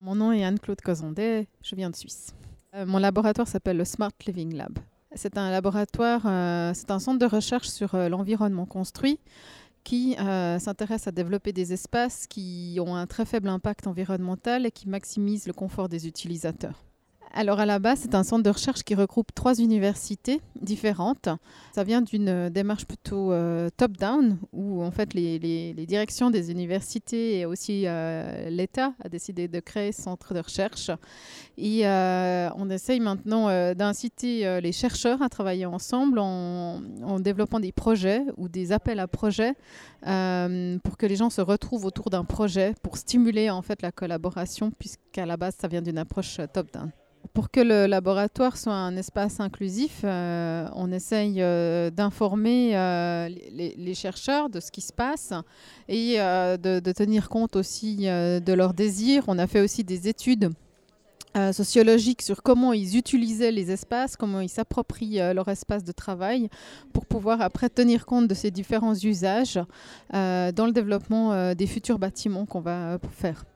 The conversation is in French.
Mon nom est Anne-Claude Cozondet, je viens de Suisse. Mon laboratoire s'appelle le Smart Living Lab. C'est un laboratoire, c'est un centre de recherche sur l'environnement construit qui s'intéresse à développer des espaces qui ont un très faible impact environnemental et qui maximisent le confort des utilisateurs. Alors à la base, c'est un centre de recherche qui regroupe 3 universités différentes. Ça vient d'une démarche plutôt top-down, où en fait les directions des universités et aussi l'État a décidé de créer ce centre de recherche. Et on essaye maintenant d'inciter les chercheurs à travailler ensemble en développant des projets ou des appels à projets pour que les gens se retrouvent autour d'un projet pour stimuler en fait la collaboration, puisqu'à la base, ça vient d'une approche top-down. Pour que le laboratoire soit un espace inclusif, on essaye d'informer les chercheurs de ce qui se passe et de tenir compte aussi de leurs désirs. On a fait aussi des études sociologiques sur comment ils utilisaient les espaces, comment ils s'approprient leur espace de travail pour pouvoir après tenir compte de ces différents usages dans le développement des futurs bâtiments qu'on va faire.